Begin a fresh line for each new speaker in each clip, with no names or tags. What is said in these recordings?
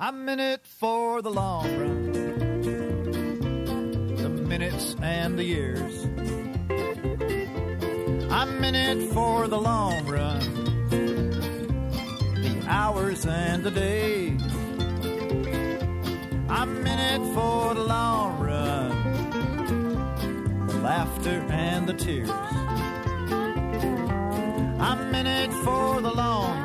I'm in it for the long run, the minutes and the years. I'm in it for the long run, the hours and the days. I'm in it for the long run, the laughter and the tears. I'm in it for the long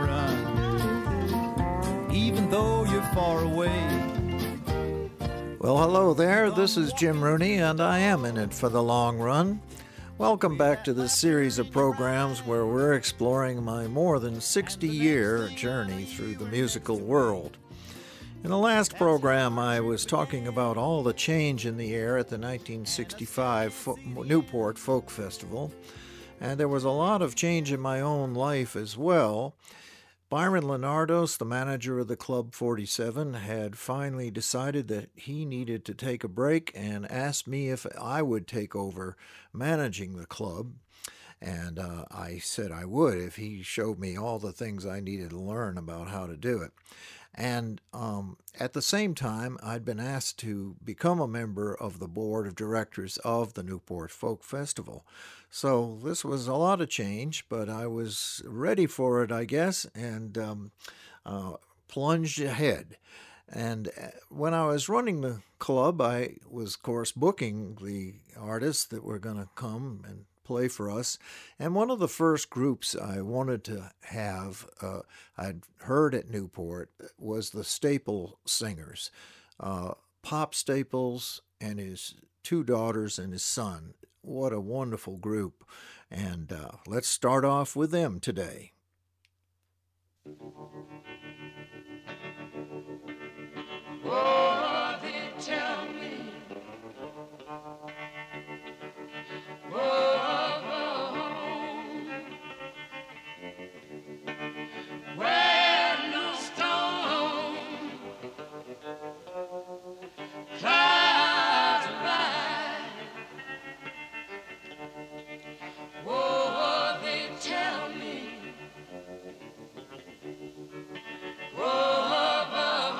run, even though you're far away.
Well, hello there. This is Jim Rooney, and I am in it for the long run. Welcome back to this series of programs where we're exploring my more than 60-year journey through the musical world. In the last program, I was talking about all the change in the air at the 1965 Newport Folk Festival, and there was a lot of change in my own life as well. Byron Leonardos, the manager of the Club 47, had finally decided that he needed to take a break and asked me if I would take over managing the club. And I said I would if he showed me all the things I needed to learn about how to do it. And at the same time, I'd been asked to become a member of the board of directors of the Newport Folk Festival. So this was a lot of change, but I was ready for it, I guess, and plunged ahead. And when I was running the club, I was, of course, booking the artists that were going to come and play for us. And one of the first groups I wanted to have, I'd heard at Newport, was the Staple Singers. Pop Staples and his two daughters and his son. What a wonderful group. And let's start off with them today.
Oh, they tell me. Where no storm clouds rise. Oh, they tell me. Oh,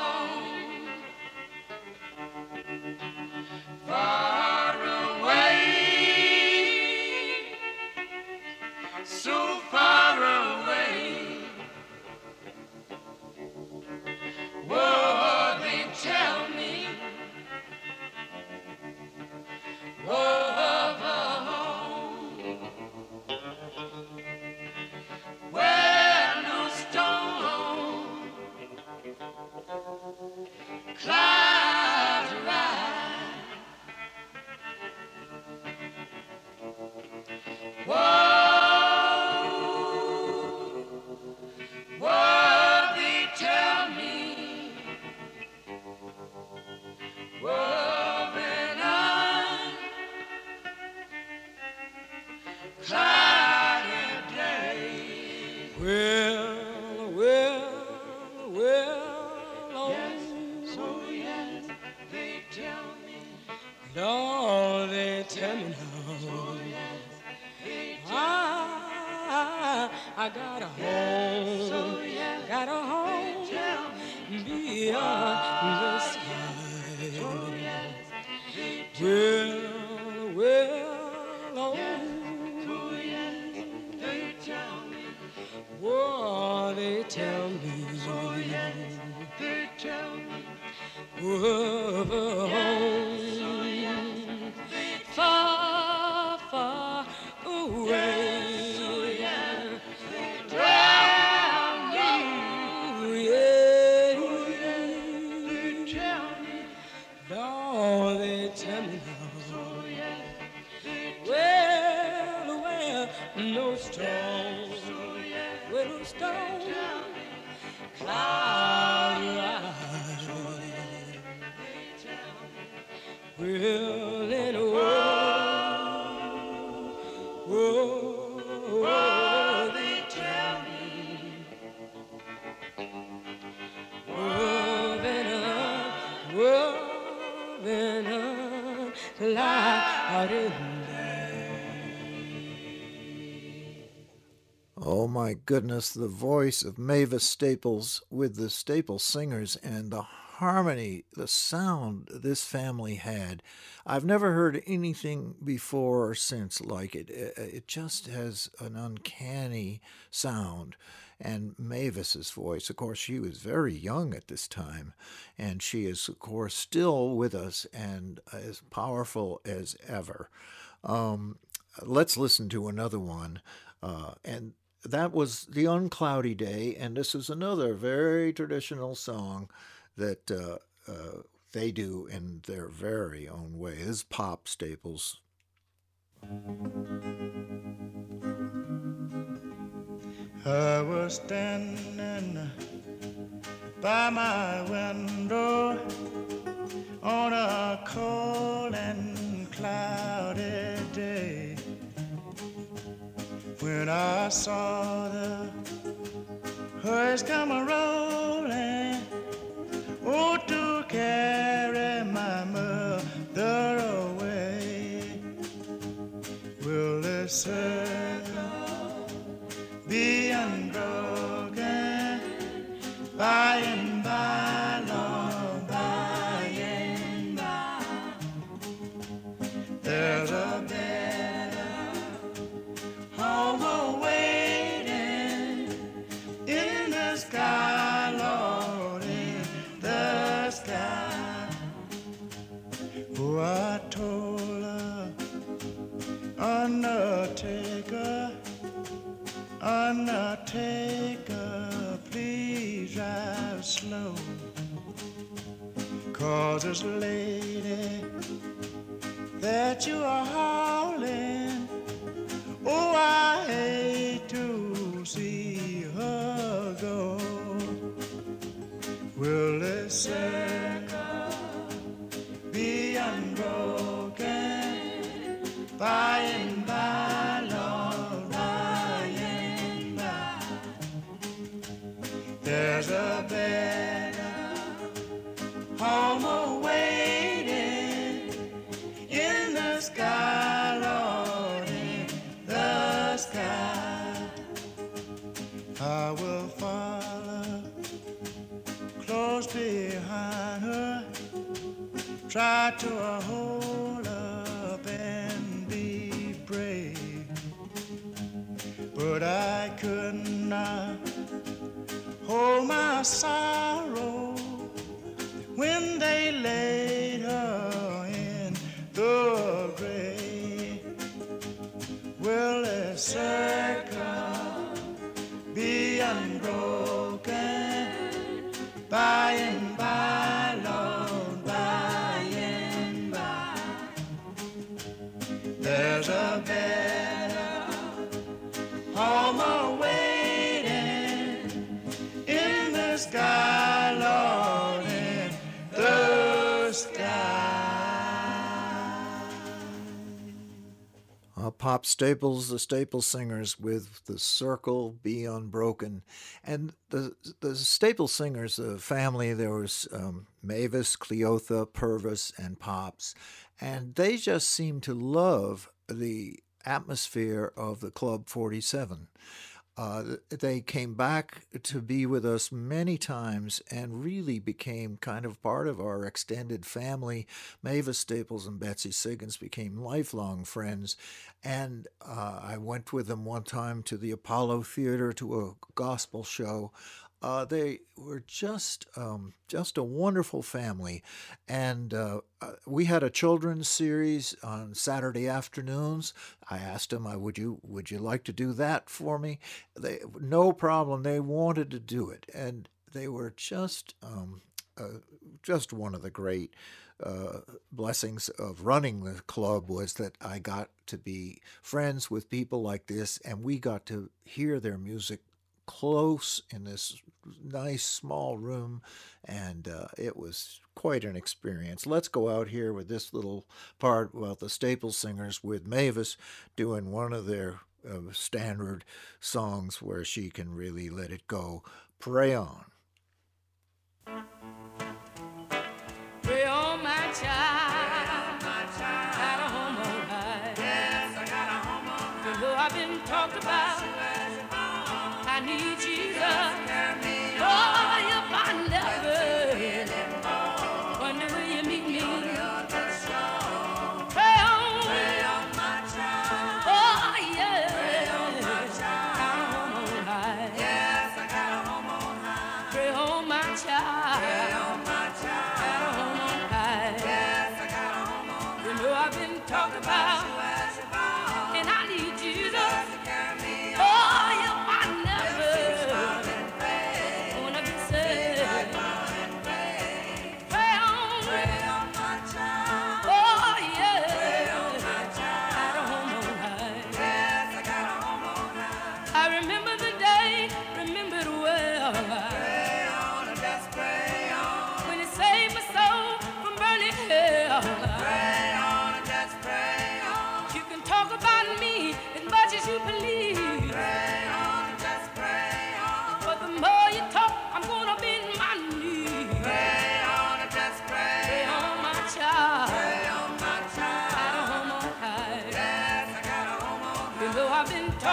far away, so far away. Oh, they tell me. Where no storm clouds rise. Whoa, they tell me. Whoa, when I'm cloudy day. Well, oh, yes, so yes, they tell me. Lord, they tell me now. So yes, they tell me. I got a home, so yes, got a home beyond the sky. So yes, oh, yes, so yes, they tell me. Oh, they tell me. So yes, they tell me. Oh, yes, so yes, far, far away. No storm, little storm, cloud rise. Well, and oh, they tell me. Cloud in
Oh my goodness, the voice of Mavis Staples with the Staples Singers and the harmony, the sound this family had. I've never heard anything before or since like it. It just has an uncanny sound. And Mavis's voice, of course, she was very young at this time, and she is, of course, still with us and as powerful as ever. Let's listen to another one, and that was The Uncloudy Day, and this is another very traditional song that they do in their very own way. This is Pop Staples.
I was standing by my window on a cold and cloudy day when I saw the hearse come a-rolling, oh, to carry my mother away. Will this circle be unbroken by and by, long by and by? There's a better home awaiting in the sky, Lord, in the sky. Oh, I told her, Undertaker, Undertaker, please drive slow, 'cause this lady that you are hauling, oh, I hate to see her go. Will this circle be unbroken by and by, Lord, by and by? There's a better home awaiting in the sky, Lord, in the sky. I will follow close behind her, try to hold up and be brave, but I could not hold my sorrow when they laid her in the grave. Will a circle be unbroken by and by, Lord, by and by? There's a better home awaiting in the sky, Lord, in the sky.
Pop Staples, the Staples Singers with The Circle Be Unbroken. And the Staples Singers, the family, there was Mavis, Cleotha, Purvis, and Pops. And they just seemed to love the atmosphere of the Club 47. They came back to be with us many times and really became kind of part of our extended family. Mavis Staples and Betsy Siggins became lifelong friends. And I went with them one time to the Apollo Theater to a gospel show. They were just a wonderful family, and we had a children's series on Saturday afternoons. I asked them, would you like to do that for me? No problem. They wanted to do it, and they were just one of the great blessings of running the club was that I got to be friends with people like this, and we got to hear their music close in this nice small room, and it was quite an experience. Let's go out here with this little part about the Staples Singers with Mavis doing one of their standard songs where she can really let it go. Pray On.
Pray on, my child. Got a home on high. Yes, I got a home on high. The Lord I've been talked about. I need Jesus. Oh, if I never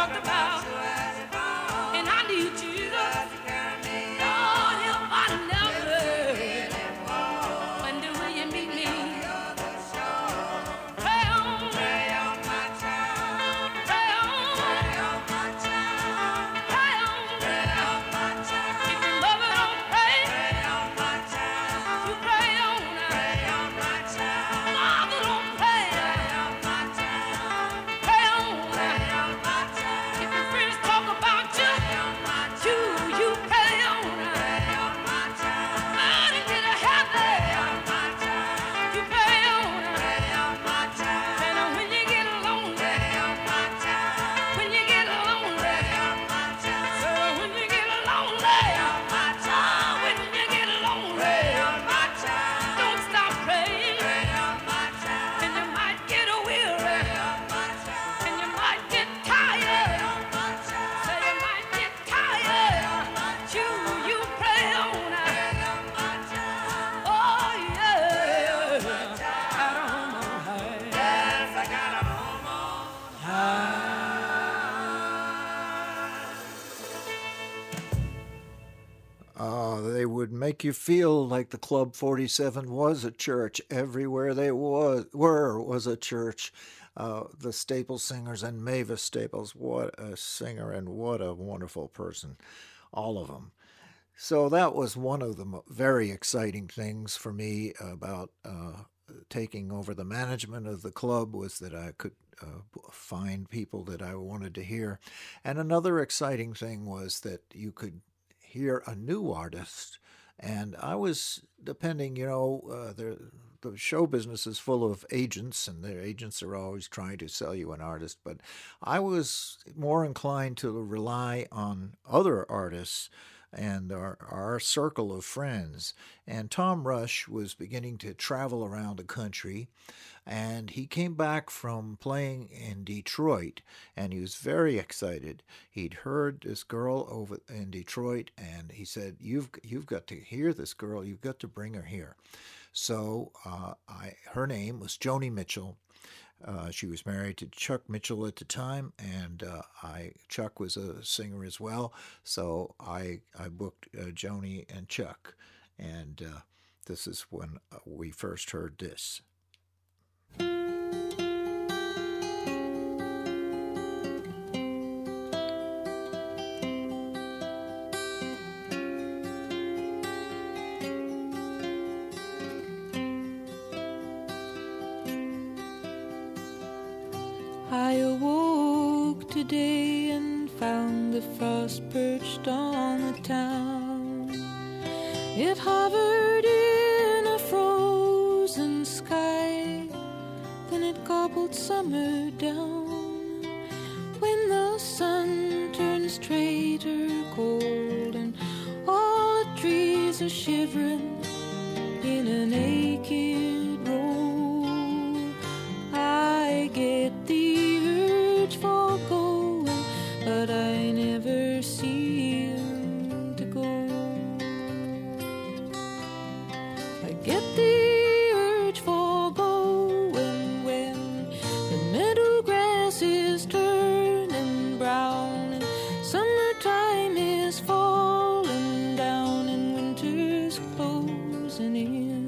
talked about. And I need Jesus. Lord, help I never. When do you meet me? Pray on my child. Pray on my child. Pray on my child. If your mother don't pray on my child, you pray on my child. Father don't pray on my child. Pray on my child. If your friends talk about you pray on my child. God is in heaven. You pray on my child. And when you get lonely, when you get lonely, so when you get lonely, when you get lonely, don't stop praying. And you might get weary, and you might get tired. So you might get tired. You pray on. Oh yeah. Got a home on high. Yes, I got a home on high.
They would make you feel like the Club 47 was a church. Everywhere they was a church. The Staples Singers and Mavis Staples, what a singer and what a wonderful person, all of them. So that was one of the very exciting things for me about taking over the management of the club, was that I could find people that I wanted to hear. And another exciting thing was that you could hear a new artist. And I was depending, the show business is full of agents, and their agents are always trying to sell you an artist. But I was more inclined to rely on other artists and our circle of friends. And Tom Rush was beginning to travel around the country, and he came back from playing in Detroit, and he was very excited. He'd heard this girl over in Detroit, and he said, you've got to hear this girl. You've got to bring her here. So her name was Joni Mitchell. She was married to Chuck Mitchell at the time, and Chuck was a singer as well. So I booked Joni and Chuck, and this is when we first heard this.
I awoke today and found the frost perched on the town. It hovered in a frozen sky, then it gobbled summer down. When the sun turns straight or cold and all the trees are shivering in a naked row, I get the urge for going, but I never seem to go. I get the urge for going when the meadow grass is turning brown and summertime is falling down and winter's closing in.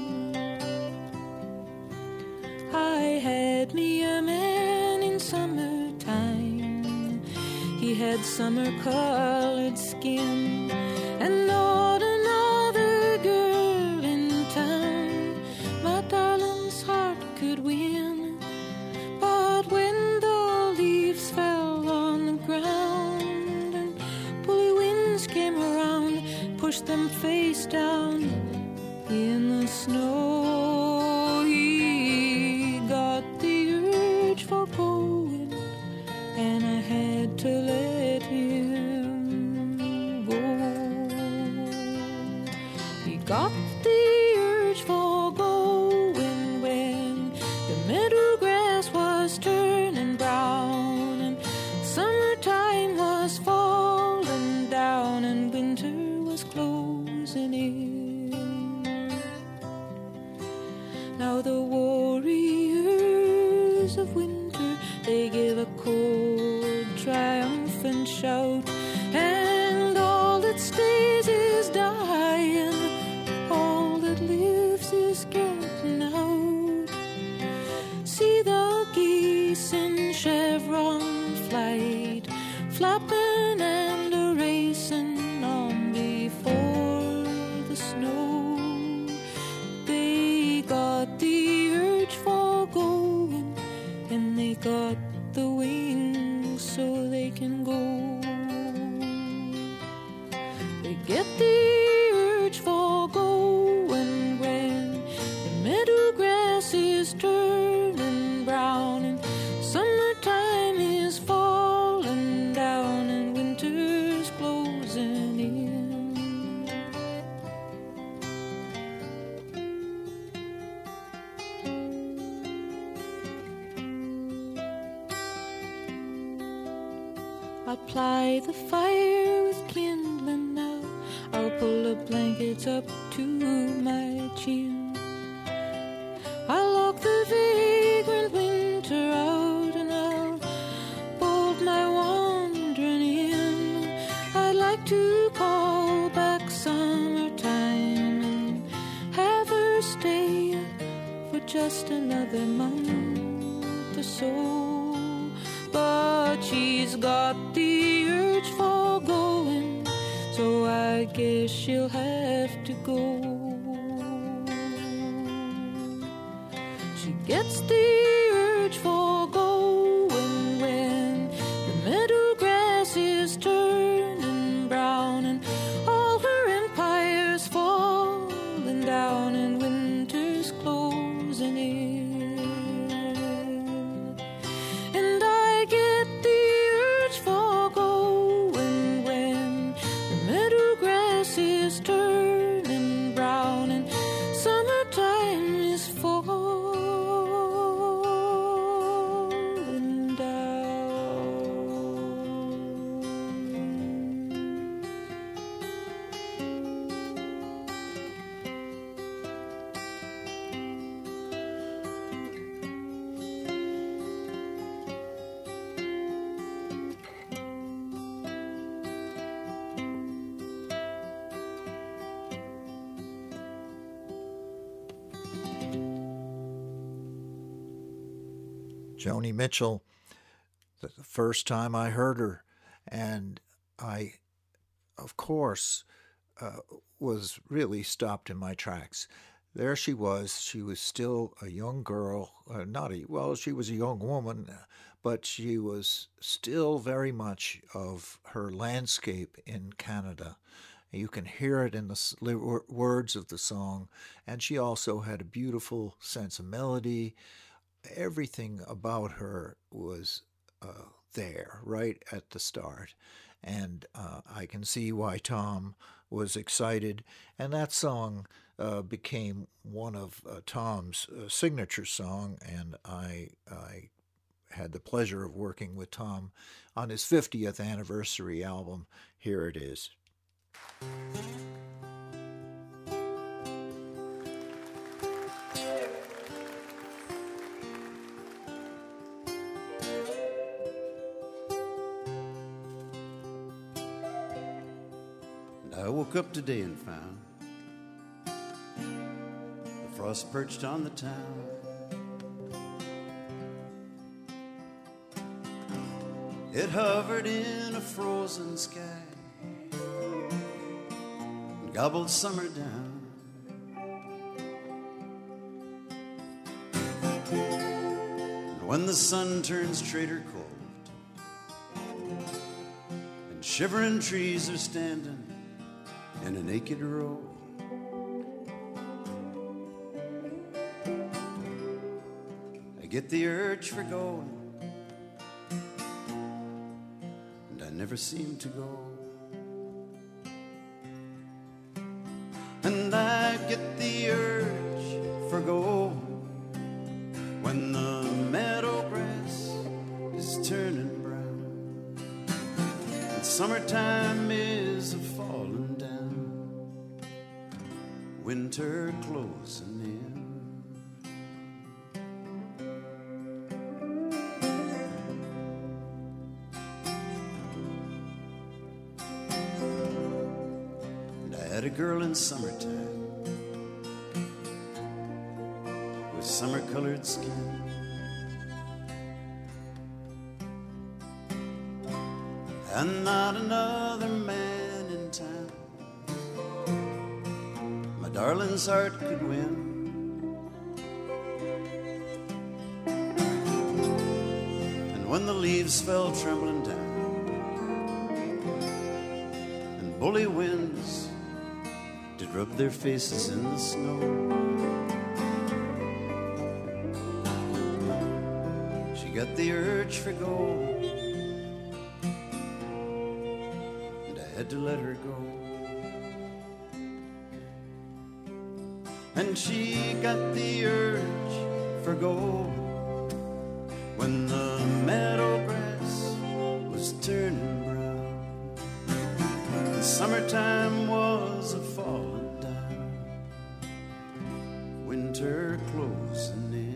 I had me a man in summertime. He had summer-colored skin and not another girl in town my darling's heart could win. But when the leaves fell on the ground and bully winds came around, pushed them face down in the snow, he got the urge for going, and I had to let him go. He got the urge for going when the meadow grass was turning brown and summertime was falling down and winter was closing in. Now the warriors of winter, they give a cold, dry shout, and all that stays is dying, all that lives is getting out. See the geese in chevron flight, flapping and a-racing on before the snow. They got the urge for going, and they got the wings so they can go. They get the urge for going when the meadow grass is turning brown and summertime is falling down and winter's closing in. I'll ply the fire with kindling now, I'll pull the blankets up to my chin, I'll lock the vagrant winter out, and I'll bolt my wandering in. I'd like to call back summertime and have her stay for just another month or so, but she's got the urge for going, so I guess she'll have to go. She gets the urge for going when the meadow grass is turning brown and all her empire's falling down and winter's closing in. And I get the urge for going when the meadow grass is turning brown and summertime is falling down.
Joni Mitchell, the first time I heard her, and I, of course, was really stopped in my tracks. There she was still a young girl, she was a young woman, but she was still very much of her landscape in Canada. You can hear it in the words of the song, and she also had a beautiful sense of melody. Everything about her was there right at the start, and I can see why Tom was excited, and that song became one of Tom's signature song, and I had the pleasure of working with Tom on his 50th anniversary album. Here it is.
I woke up today and found the frost perched on the town. It hovered in a frozen sky and gobbled summer down. And when the sun turns traitor cold and shivering trees are standing in a naked row, I get the urge for going, and I never seem to go. And I get the urge for going when the meadow grass is turning brown and summertime is a falling down, winter closing in. a girl in summertime with summer-colored skin. And not another man in town my darling's heart could win. And when the leaves fell trembling down and bully winds did rub their faces in the snow, she got the urge for gold, had to let her go. And she got the urge for gold when the meadow grass was turning brown. The summertime was a falling down, winter closing in.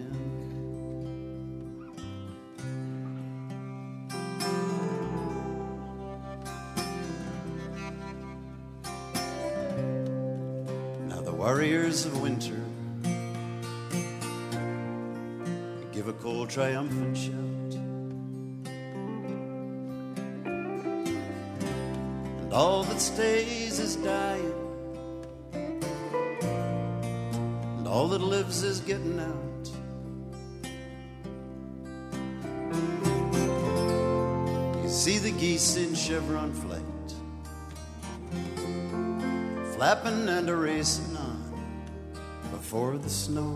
Warriors of winter give a cold triumphant shout, and all that stays is dying, and all that lives is getting out. You see the geese in chevron flight, flapping and a racing before the snow.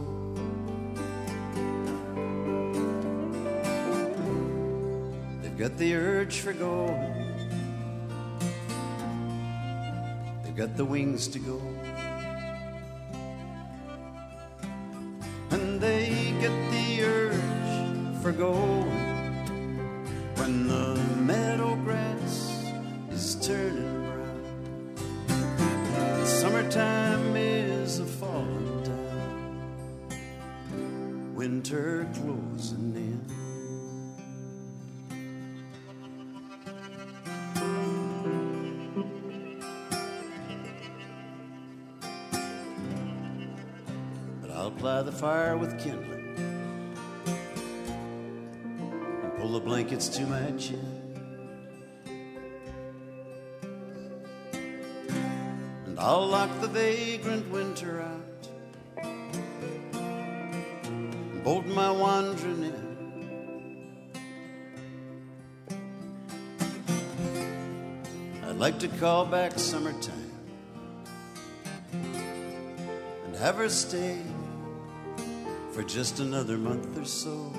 They've got the urge for gold, they've got the wings to go, and they get the urge for gold when the meadow grass is turning brown. Summertime is a falling down, winter closing in. But I'll ply the fire with kindling and pull the blankets to my chin, and I'll lock the vagrant winter out, bolt my wandering in. I'd like to call back summertime and have her stay for just another month or so.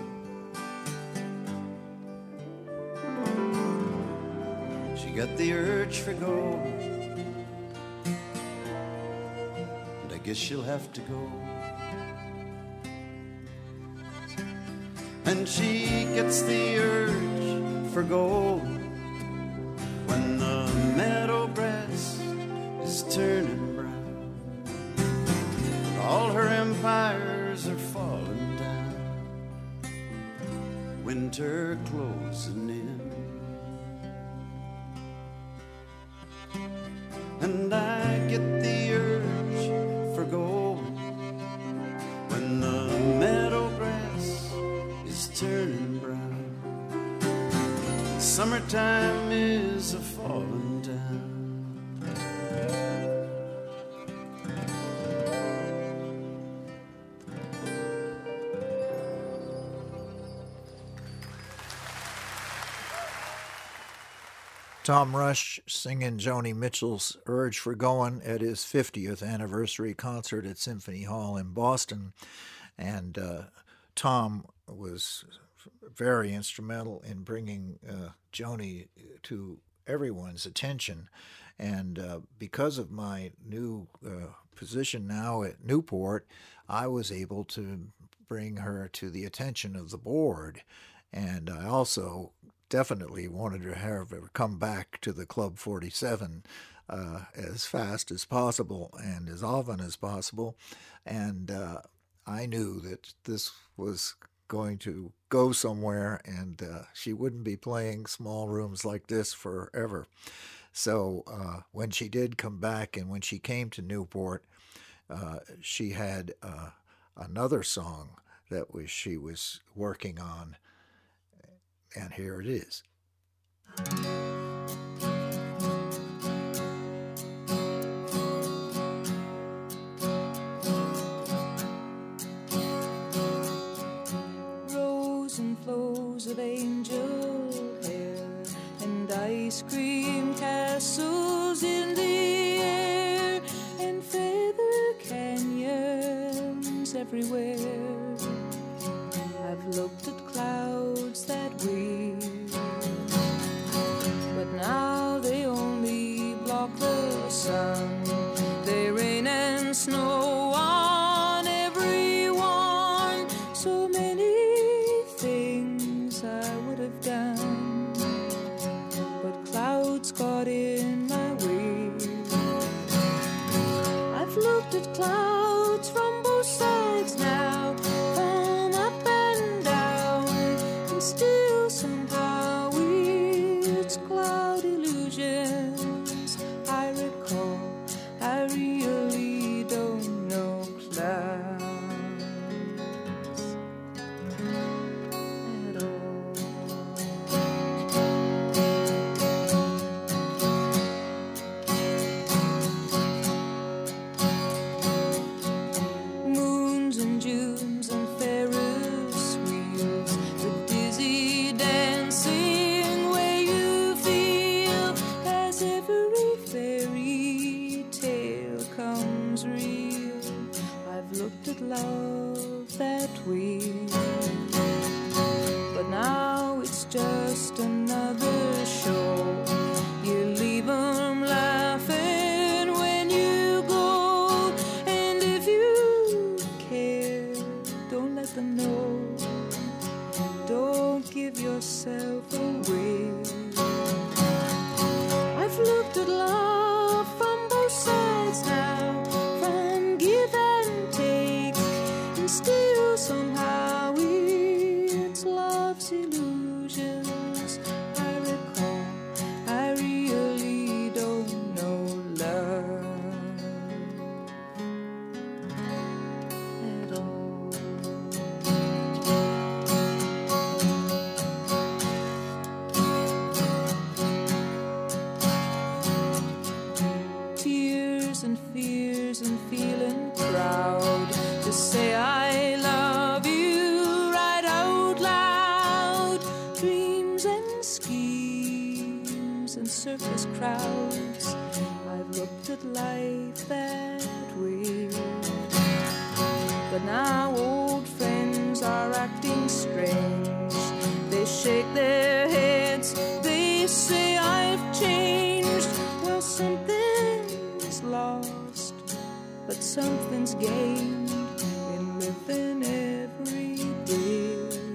She got the urge for gold, and I guess she'll have to go. And she gets the urge for gold when the meadow grass is turning brown, and all her empires are falling down, winter closing in. And I get the urge for gold when the meadow grass is turning brown. Summertime is a falling down.
Tom Rush singing Joni Mitchell's Urge for Goin' at his 50th anniversary concert at Symphony Hall in Boston. And Tom was very instrumental in bringing Joni to everyone's attention. And because of my new position now at Newport, I was able to bring her to the attention of the board. And I also definitely wanted to have her come back to the Club 47 as fast as possible and as often as possible. And I knew that this was going to go somewhere, and she wouldn't be playing small rooms like this forever. So when she did come back and when she came to Newport, she had another song that she was working on, and here it is.
Rows and flows of angel hair and ice cream castles in the air and feather canyons everywhere. I've looked at clouds that way, but now they only block the sun. They rain and snow on everyone. So many things I would have done, but clouds got in my way. I've looked at clouds from both sides now, from up and down, and still somehow it's cloud illusions I recall. I really don't know clouds at all. Moons and Junes and Ferris wheels, the dizzy dancing way you feel as every fairy tale comes real. I've looked at love that way, but now it's just another show. You leave 'em laughing when you go, and if you care, don't let them know. Don't give yourself away. I've looked at love from both sides now, from give and take, and still somehow it's love's illusions I recall. I really don't know love at all. Tears and fears and feeling proud to say I love you right out loud. Dreams and schemes and circus crowds, I've looked at life that way, but now old friends are acting strange. They shake their heads, they say I've changed. Well, something's lost, but something's gained in living every day.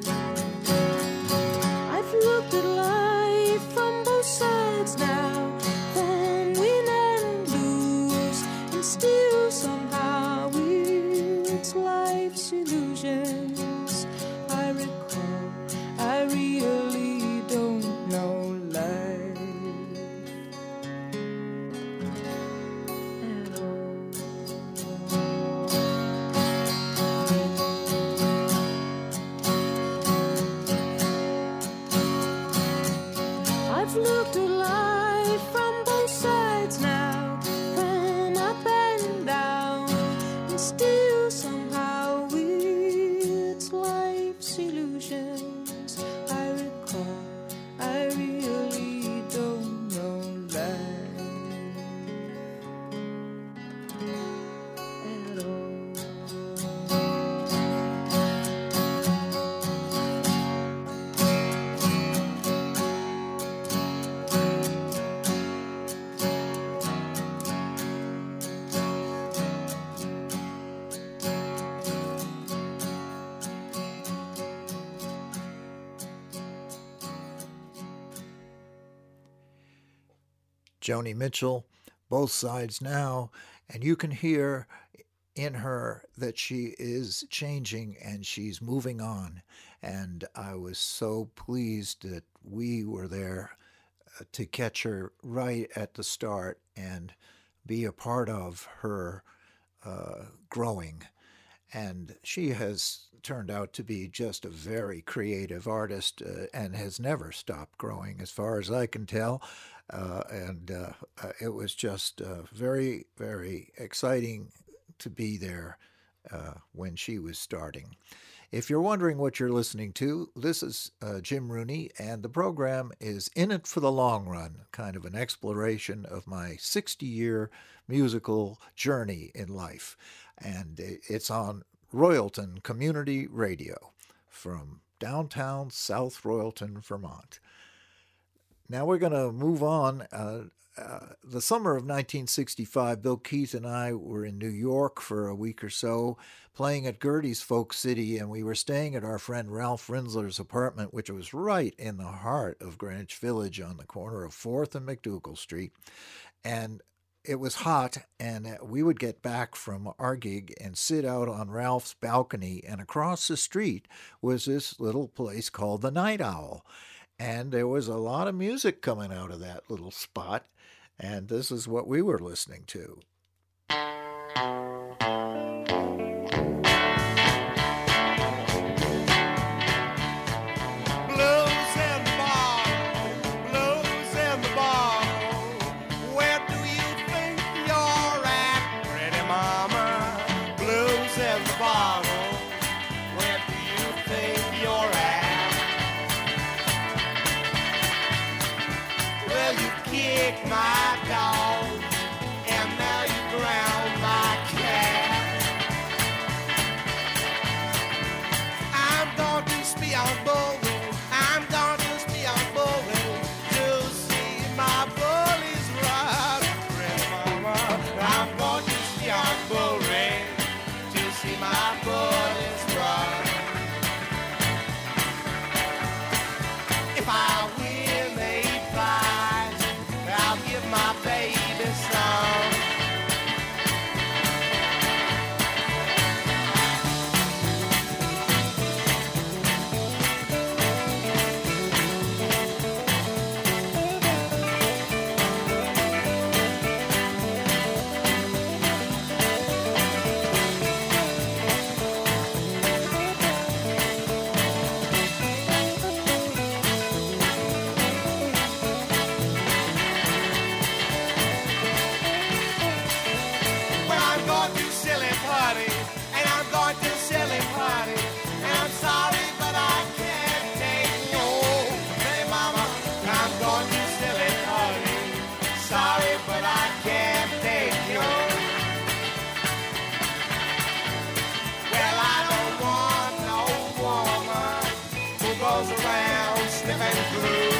I've looked at life from both sides now, from win and lose, and still somehow it's life's illusions I recall. I really don't know life at all. I've looked at life from both sides now, from up and down, and still somehow it's life's illusions I recall. I really don't know life at all.
Joni Mitchell, Both Sides Now, and you can hear in her that she is changing and she's moving on. And I was so pleased that we were there to catch her right at the start and be a part of her growing. And she has turned out to be just a very creative artist and has never stopped growing, as far as I can tell. It was just very, very exciting to be there when she was starting. If you're wondering what you're listening to, this is Jim Rooney, and the program is In It for the Long Run, kind of an exploration of my 60-year musical journey in life. And it's on Royalton Community Radio from downtown South Royalton, Vermont. Now we're going to move on. The summer of 1965, Bill Keith and I were in New York for a week or so, playing at Gertie's Folk City, and we were staying at our friend Ralph Rinsler's apartment, which was right in the heart of Greenwich Village on the corner of 4th and McDougal Street. And it was hot, and we would get back from our gig and sit out on Ralph's balcony, and across the street was this little place called the Night Owl. And there was a lot of music coming out of that little spot, and this is what we were listening to.
My dog, and now you ground my cat. I'm going to be on bowling. I'm going to be on bowling to see my bullies run. Grandmama, I'm going to be on bowling to see my bullies run. If I win a prize, I'll give my baby some. Around sniffing glue.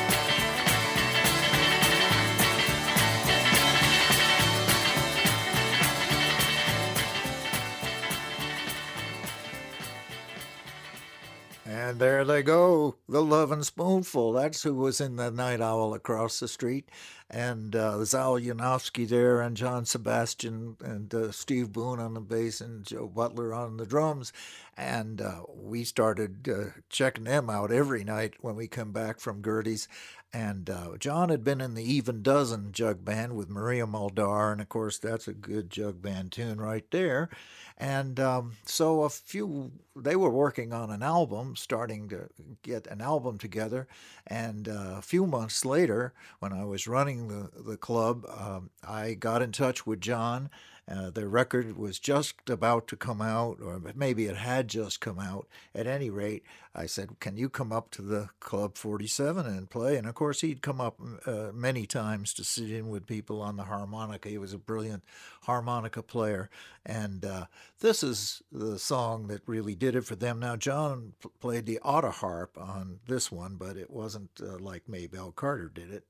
And there they go, the Lovin' Spoonful. That's who was in the Night Owl across the street. And Zal Yanofsky there, and John Sebastian, and Steve Boone on the bass, and Joe Butler on the drums. And we started checking them out every night when we come back from Gertie's. And John had been in the Even Dozen jug band with Maria Muldaur, and of course that's a good jug band tune right there. And so they were working on an album, starting to get an album together. And a few months later, when I was running the club, I got in touch with John. The record was just about to come out, or maybe it had just come out. At any rate, I said, can you come up to the Club 47 and play? And of course, he'd come up many times to sit in with people on the harmonica. He was a brilliant harmonica player. And this is the song that really did it for them. Now, John played the auto harp on this one, but it wasn't like Maybelle Carter did it.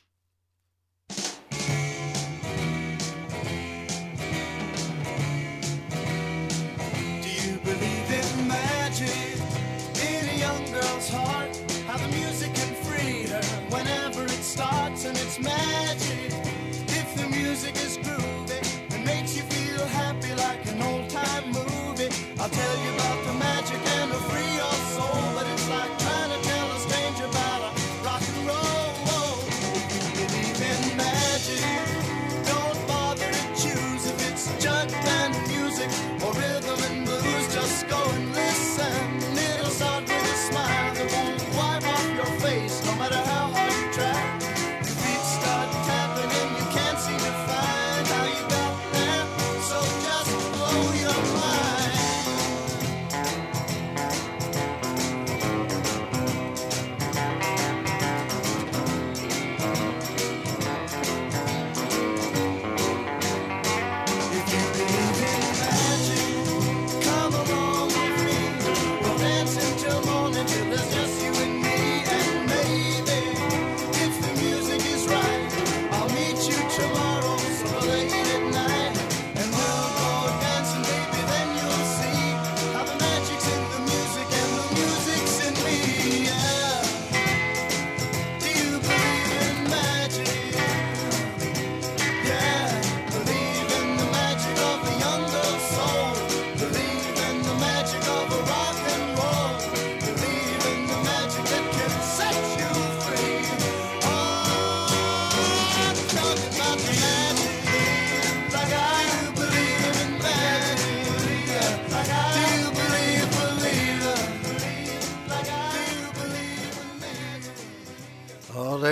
Heart, how the music can free her whenever it starts, and it's magic. If the music is groovy and makes you feel happy like an old-time movie, I'll tell you about the magic and it'll free your soul. But it's like trying to tell a stranger about a rock and roll.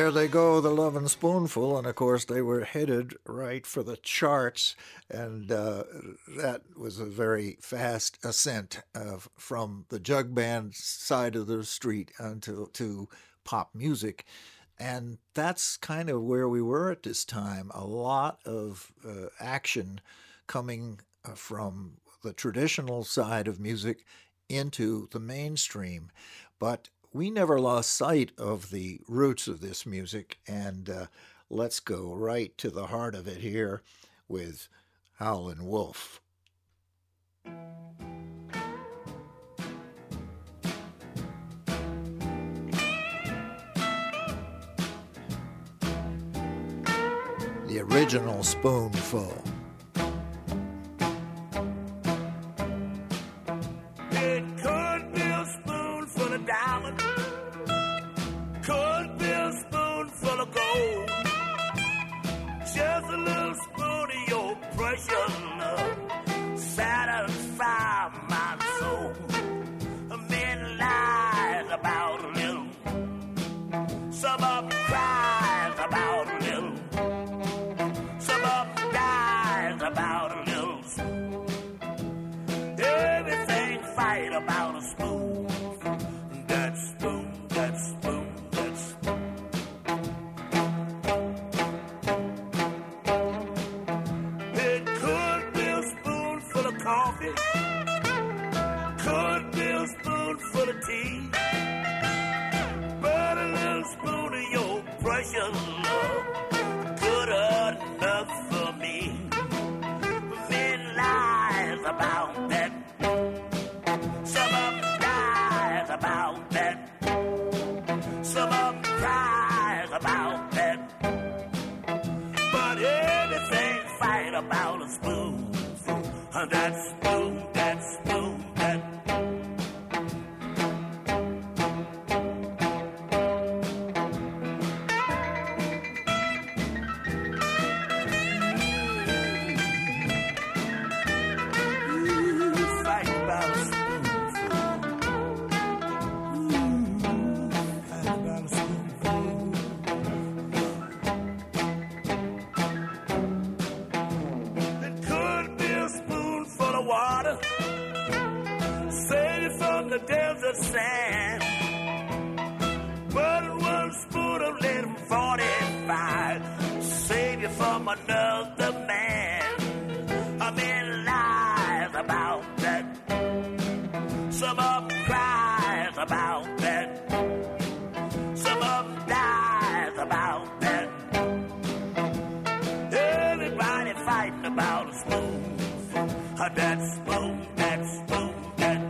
there they go, the Lovin' Spoonful, and of course they were headed right for the charts, and that was a very fast ascent from the jug band side of the street to pop music. And that's kind of where we were at this time. A lot of action coming from the traditional side of music into the mainstream. But we never lost sight of the roots of this music, and let's go right to the heart of it here with Howlin' Wolf. The original Spoonful.
It could be a spoonful of diamonds, could be a spoonful of gold, just a little spoon of your precious love, satisfy my soul. Many lies about a little, some of them cries about a little, some of them dies about a little. Everything fight about a spoon. That spoon, that spoon, that spoon. It could be a spoonful of coffee, could be a spoonful of tea, but a little spoon of your precious love, good enough for me. Men lies about that, some of them dies about that, some of them cries about that, but everything fight about a spoon. That spoon, that spoon, that. Fight about a spoonful. Fight about a spoonful. It could be a spoonful of water, save it from the desert sand. But one spoon of little 45, save you from another man. I mean, lies about that, some of them cries about that, some of them dies about that. Everybody fighting about a spoon. That spoon, that spoon, that.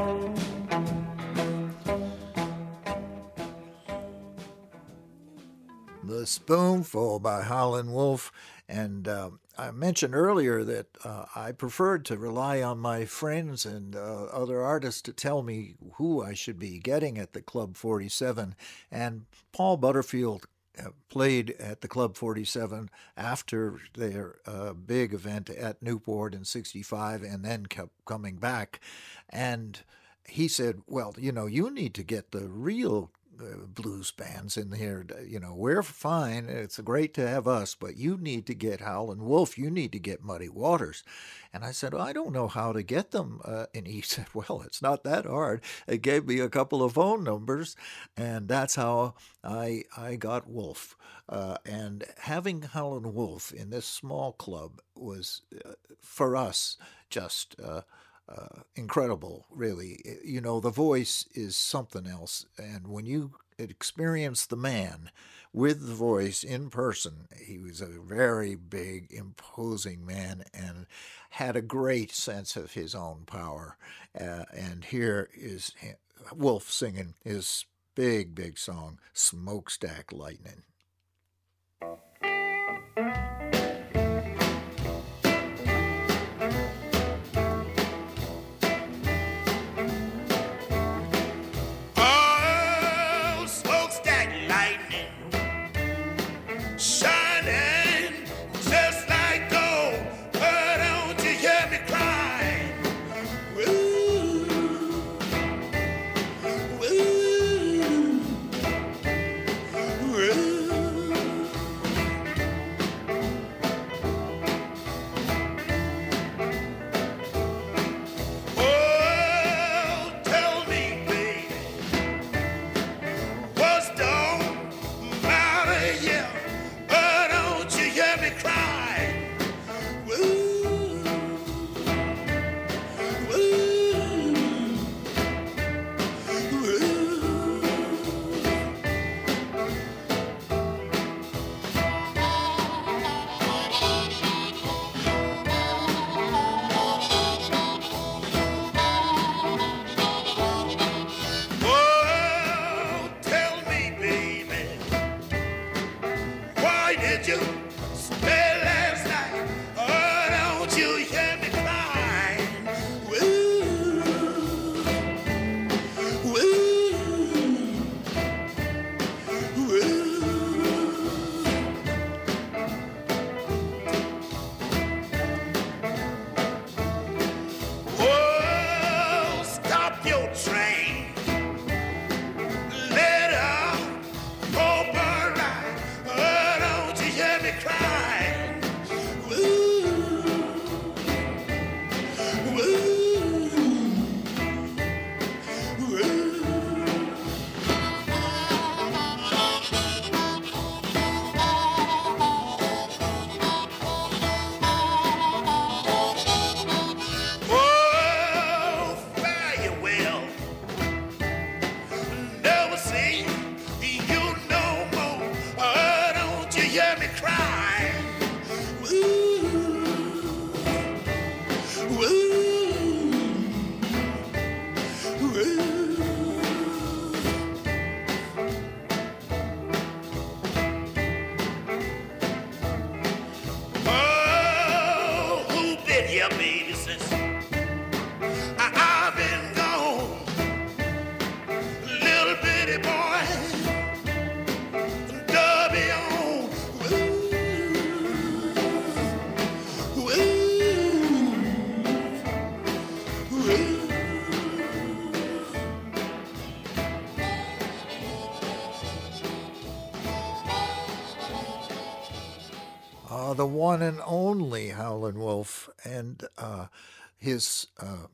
The Spoonful by Howlin' Wolf. And I mentioned earlier that I preferred to rely on my friends and other artists to tell me who I should be getting at the Club 47. And Paul Butterfield played at the Club 47 after their big event at Newport in '65, and then kept coming back. And he said, well, you need to get the real blues bands in here. We're fine. It's great to have us, but you need to get Howlin' Wolf. You need to get Muddy Waters. And I said, I don't know how to get them. And he said, well, it's not that hard. He gave me a couple of phone numbers, and that's how I got Wolf. And having Howlin' Wolf in this small club was, for us, just incredible, really. The voice is something else. And when you experience the man with the voice in person, he was a very big, imposing man and had a great sense of his own power. And here is Wolf singing his big, big song, Smokestack Lightning.
Ooh.
the one and only Howlin' Wolf and his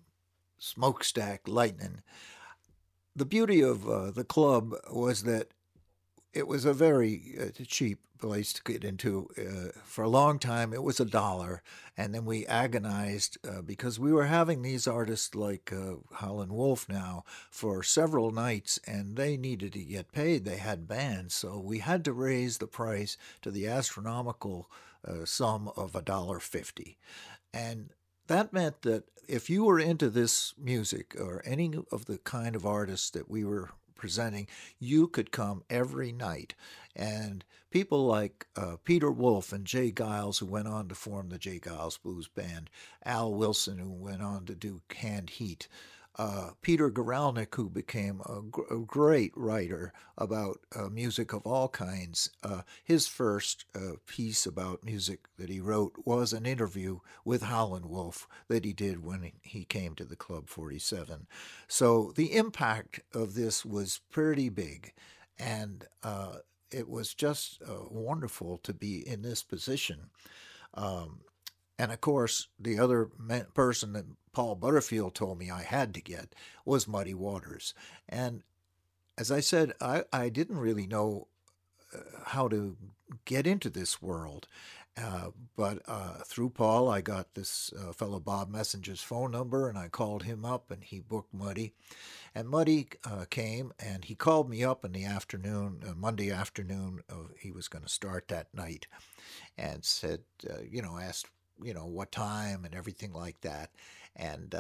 Smokestack Lightning. The beauty of the club was that it was a very cheap place to get into. For a long time, it was $1, and then we agonized because we were having these artists like Howlin' Wolf now for several nights, and they needed to get paid. They had bands, so we had to raise the price to the astronomical sum of $1.50. And that meant that if you were into this music or any of the kind of artists that we were presenting, you could come every night. And people like Peter Wolf and Jay Giles, who went on to form the Jay Giles Blues Band, Al Wilson, who went on to do Canned Heat, Peter Guralnick, who became a great writer about music of all kinds. His first piece about music that he wrote was an interview with Howlin' Wolf that he did when he came to the Club 47. So the impact of this was pretty big, and it was just wonderful to be in this position. And of course, the other person that Paul Butterfield told me I had to get was Muddy Waters. And as I said, I didn't really know how to get into this world. But through Paul, I got this fellow Bob Messenger's phone number, and I called him up, and he booked Muddy. And Muddy came, and he called me up in the afternoon, Monday afternoon. He was going to start that night, and said, asked, what time and everything like that. And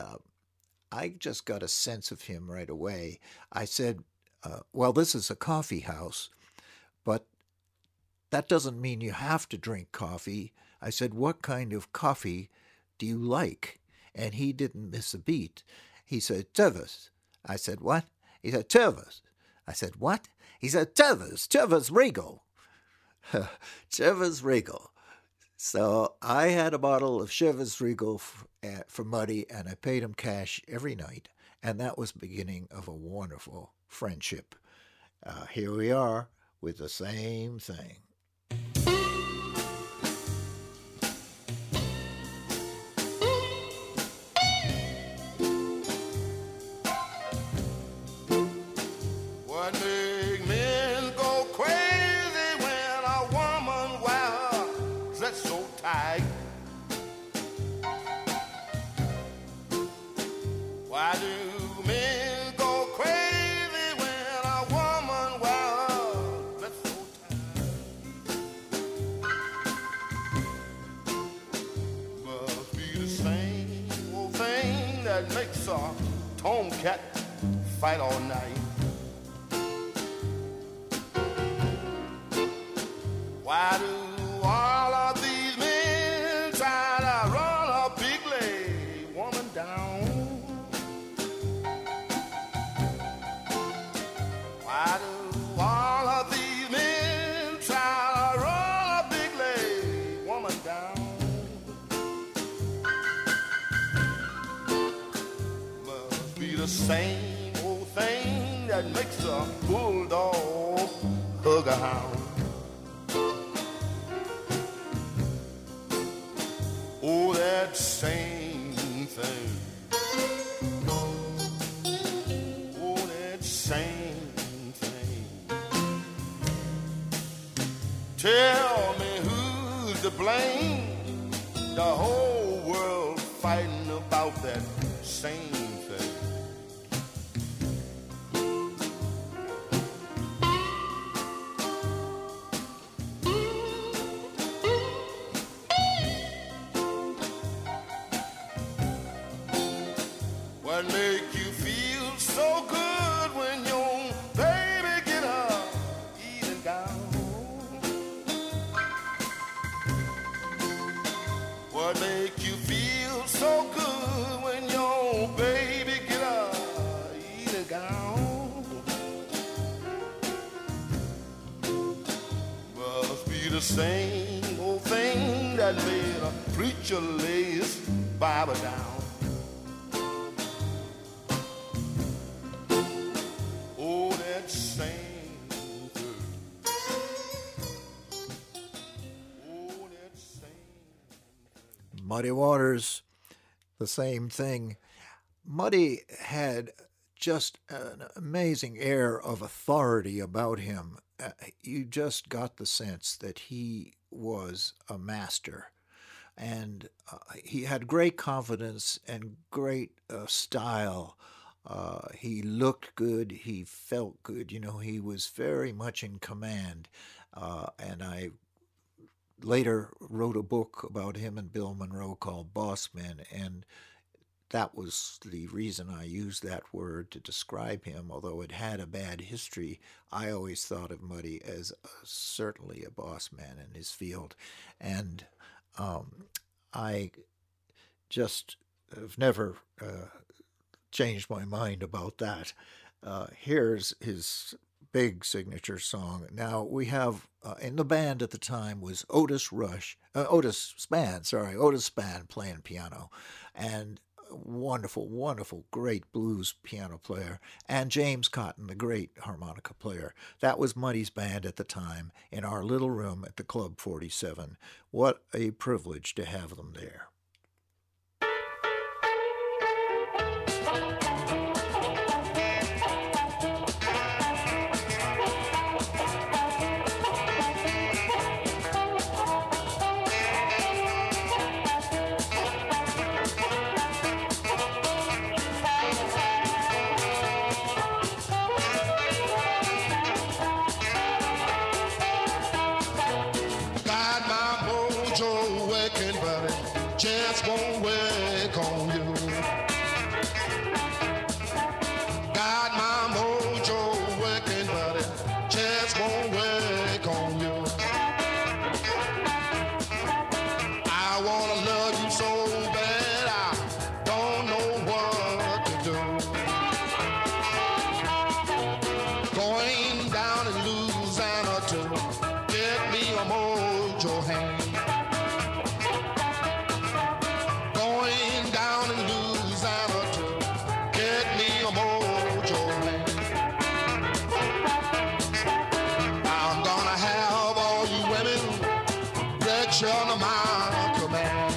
I just got a sense of him right away. I said, well, this is a coffee house, but that doesn't mean you have to drink coffee. I said, what kind of coffee do you like? And he didn't miss a beat. He said, Tevas. I said, what? He said, Tevas. I said, what? He said, Tevas Regal. Chivas Regal. So I had a bottle of Chivas Regal for Muddy, and I paid him cash every night. And that was the beginning of a wonderful friendship. Here we are with the same thing.
What make men go crazy when a woman wears her dress so tight? Why do men go crazy when a woman wears her dress so tight? Must be the same old thing that makes a tomcat fight all night. Why do all of these men try to run a big leg woman down? Why do all of these men try to run a big leg woman down? Must be the same old thing that makes a bulldog hug a hound. Oh, that same thing. Oh, that same thing. Tell me who's to blame? The whole world fighting about that same thing. What make you feel so good when your baby get her evening gown? What make you feel so good when your baby get her evening gown? Must be the same old thing that made a preacher lay his Bible down. Same thing. Oh, that same
Muddy Waters, the same thing. Muddy had just an amazing air of authority about him. You just got the sense that he was a master. And he had great confidence and great style. He looked good. He felt good. He was very much in command. And I later wrote a book about him and Bill Monroe called Boss Men, and that was the reason I used that word to describe him. Although it had a bad history, I always thought of Muddy as certainly a boss man in his field. And I just have never changed my mind about that. Here's his big signature song. Now we have in the band at the time was Otis Spann playing piano, and wonderful, wonderful, great blues piano player, and James Cotton, the great harmonica player. That was Muddy's band at the time in our little room at the Club 47. What a privilege to have them there.
Chance won't work on you. Got my mojo working, buddy. Chance won't work on you. I wanna love you so bad, I don't know what to do. Going down in Louisiana to get me a mojo hand. On my command.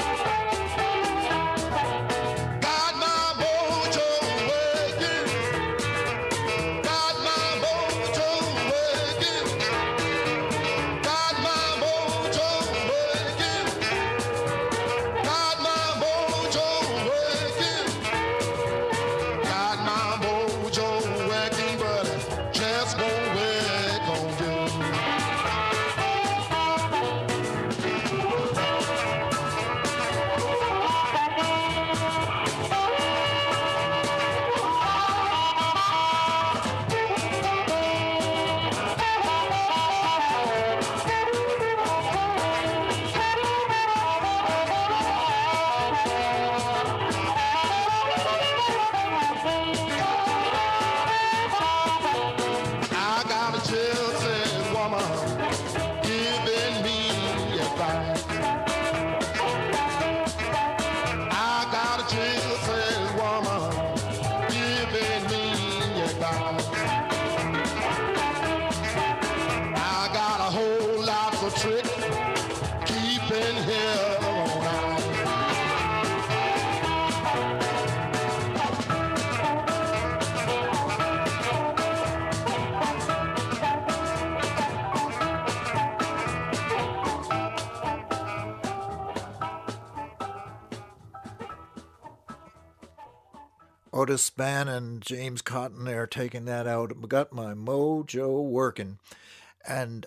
Got my mojo working. Got my mojo working. Got my mojo working. Got my mojo working. Got my mojo working, but it just won't work on you. Trick, keeping hell all night.
Otis Spann and James Cotton there taking that out. Got my mojo working. And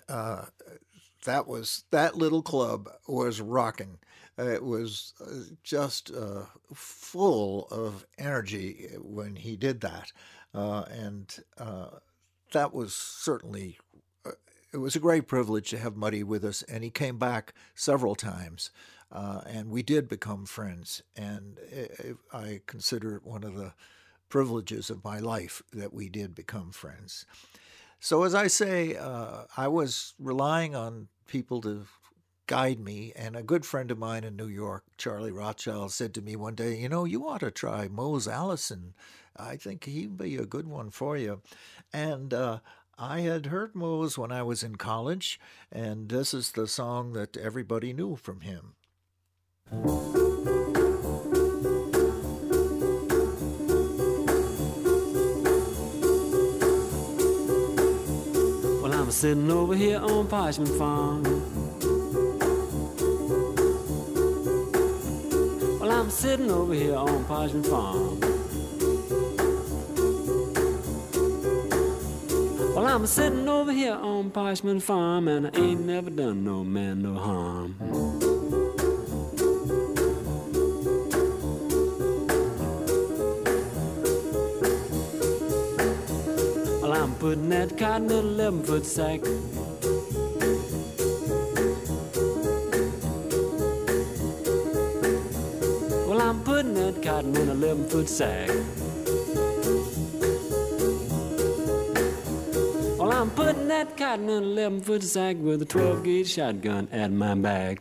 that little club was rocking. It was just full of energy when he did that. And that was certainly, it was a great privilege to have Muddy with us. And he came back several times. And we did become friends. And I consider it one of the privileges of my life that we did become friends. So as I say, I was relying on people to guide me, and a good friend of mine in New York, Charlie Rothschild, said to me one day, you ought to try Mose Allison. I think he'd be a good one for you. And I had heard Mose when I was in college, and this is the song that everybody knew from him.
Well, I'm sitting over here on Parchment Farm. Well, I'm sitting over here on Parchment Farm. Well, I'm sitting over here on Parchment Farm, and I ain't never done no man no harm. Well, I'm putting that cotton in a 11-foot sack. Well, I'm putting that cotton in a 11-foot sack. Well, I'm putting that cotton in an 11-foot sack with a 12-gauge shotgun at my back.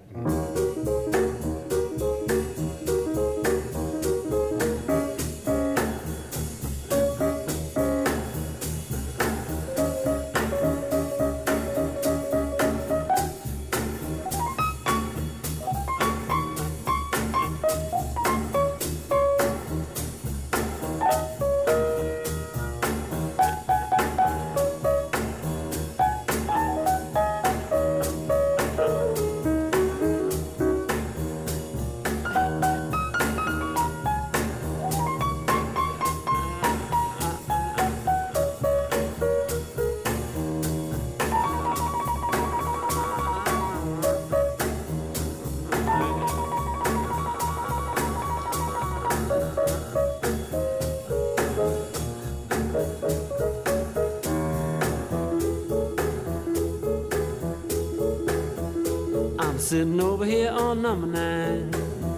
Sitting over here on number 9.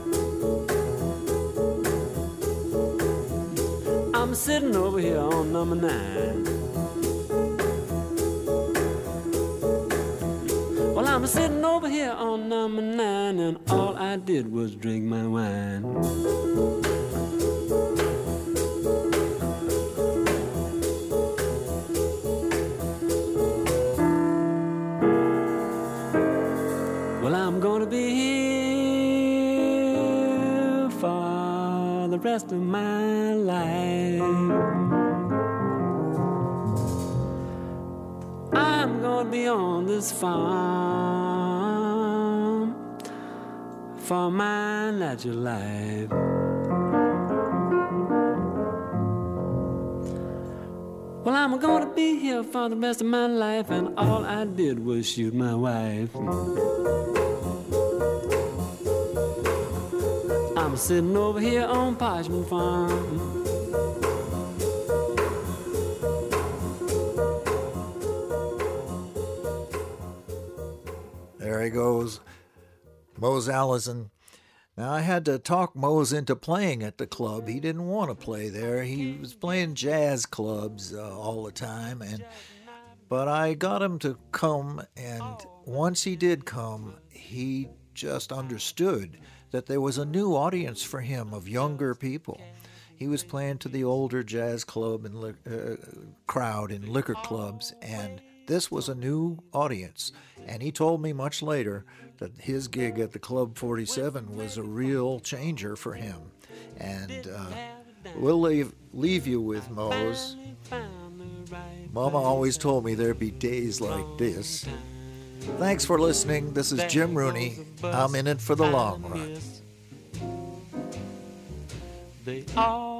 I'm sitting over here on number 9. Well, I'm sitting over here on number 9, and all I did was drink my wine. Well, I'm gonna be here for the rest of my life. I'm gonna be on this farm for my natural life. Well, I'm gonna be here for the rest of my life, and all I did was shoot my wife. I'm sitting over here on Parchment Farm.
There he goes, Mose Allison. Now, I had to talk Mose into playing at the club. He didn't want to play there. He was playing jazz clubs all the time, but I got him to come, and once he did come, he just understood that there was a new audience for him of younger people. He was playing to the older jazz club and crowd in liquor clubs, and this was a new audience. And he told me much later that his gig at the Club 47 was a real changer for him. And we'll leave you with Mose. Mama always told me there'd be days like this. Thanks for listening. This is Jim Rooney. I'm in it for the long run.
They all